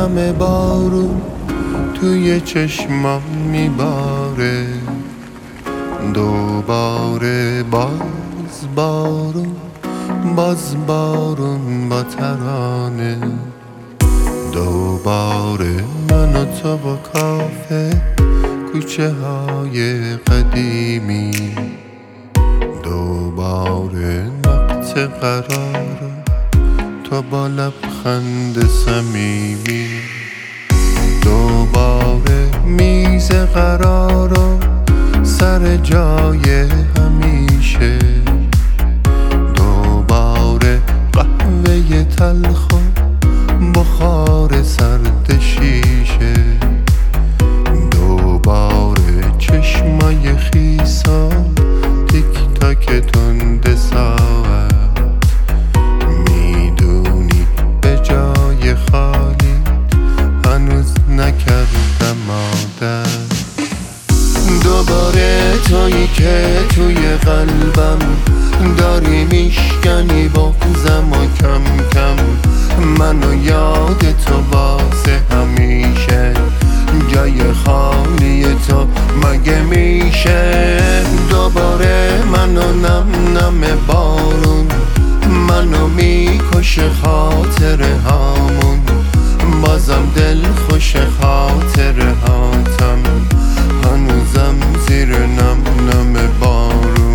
نم بارون توی چشمام میباره، دوباره باز بارون با ترانه، دوباره من و تو با کافه کوچه های قدیمی، دوباره وقت قرار تو با لبخند صمیمی، دوباره میز قرار و سر جای همیشه، دوباره قهوه تلخ و بخار سرد شیشه، دوباره چشمای خیسا تیک تاک تند ساعت، میدونی به جای خالی هنوز نکردم عادت، دوباره تویی که توی قلبم داری میشکنی بغضم و کم کم منو یاد تو واسه همیشه، جای خالی تو مگه میشه، دوباره منو نم نم بارون منو میکشه خاطره هامون، بازم دل خوش خاطره هاتم هنوزم زیر نم نم بارون.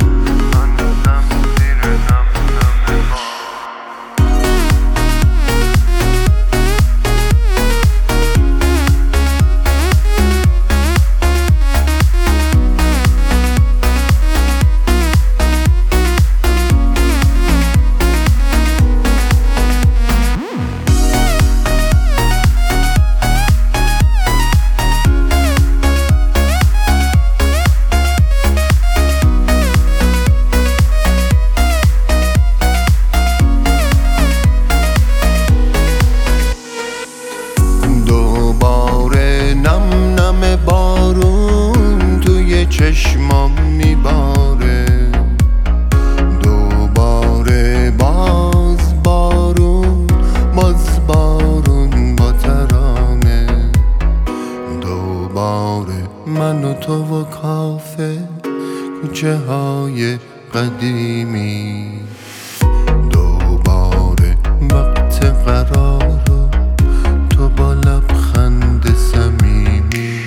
بارون توی چشمام میباره، دوباره باز بارون با ترانه، دوباره من و تو و کافه کوچه های قدیمی، دوباره وقت قرار تو با لبخند صمیمی،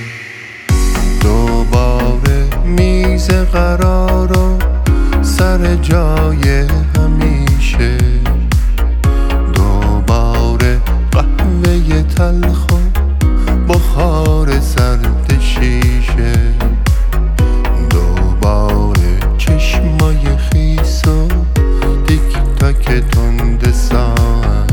دوباره میز قرار و سر جای همیشه، دوباره قهوه تلخ و بخار سرد شیشه، دوباره چشمای خیس و تیک تاک تند ساعت،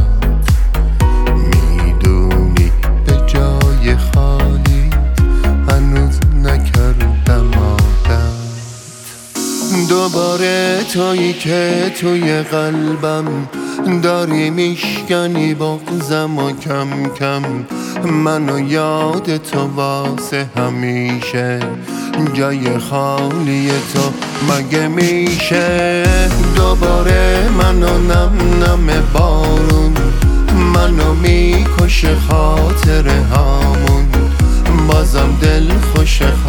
میدونی به جای خالی هنوز نکردم عادت، دوباره تویی که توی قلبم داری میشکنی بغضم و کم کم منو یاد تو واسه همیشه، جای خالی تو مگه میشه، دوباره منو نم نم بارون منو میکشه خاطره هامون، بازم دل خوش